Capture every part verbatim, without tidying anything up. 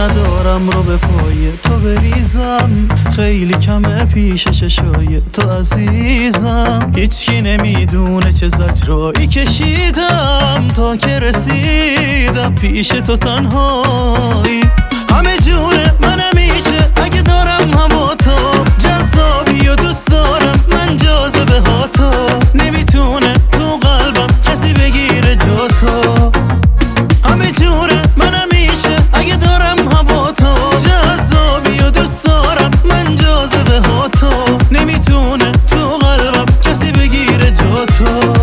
ندارم رو به پای تو بریزم، خیلی کمه پیش چشای تو عزیزم. هیچکی نمیدونه چه زجرایی کشیدم تا که رسیدم پیش تو تنهایی. همه جونه من همیشه اگه دارم هوا تو، جذابی و دوست دارم من جاذبه ها تو. نمیتونه تو قلبم کسی بگیره جا تو. همه جونه من همیشه اگه دارم هوا تو، جذابی و دوست دارم من جاذبه ها تو. نمیتونه تو قلبم کسی بگیره جا تو.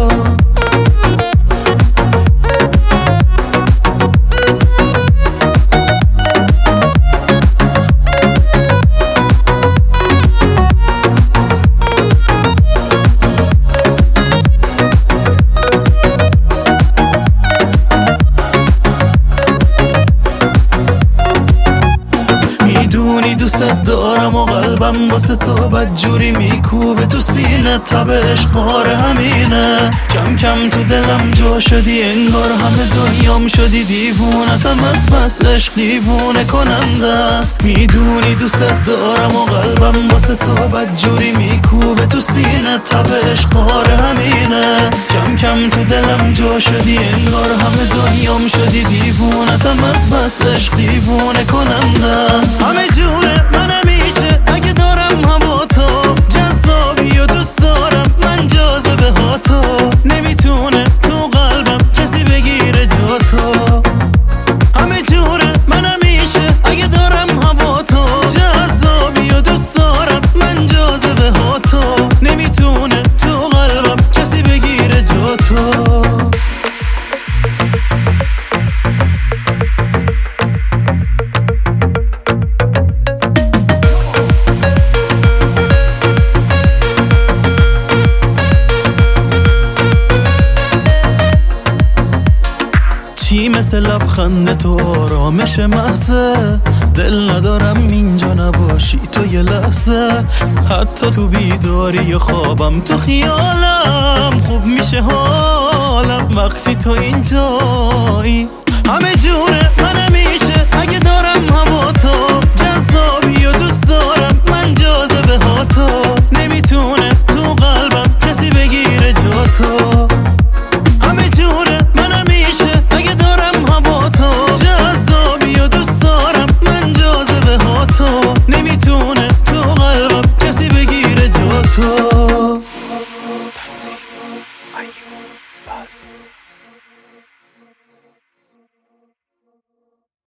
دوست دارم و قلبم واسه تو بدجوری میکوبه تو سینه. تب عشق قاره همینه، کم کم تو دلم جا شدی انگار همه دنیام شدی دیوونتم از بس عشق دیوونه کننده است. میدونی دوست دارم و قلبم واسه تو بدجوری میکوبه تو سینه. تب عشق قاره همینه، کم کم تو دلم جا شدی انگار همه دنیام شدی دیوونتم از بس عشق دیوونه کننده است. همه جونه من همیشه اگه دارم هوا تو، جذابی و دوست دارم من جاذبه ها تو. نمیتونه تو قلبم کسی بگیره جا تو. همه جونه من همیشه اگه دارم هوا تو، جذابی و دوست دارم من جاذبه ها تو. نمیتونه تو قلبم کسی بگیره جا تو. چی مثل لبخند تو آرامش محضه، دل ندارم اینجا نباشی تو یه لحظه. حتی تو بیداری خوابم تو خیالم خوب میشه حالم وقتی تو اینجایی. همه جونه من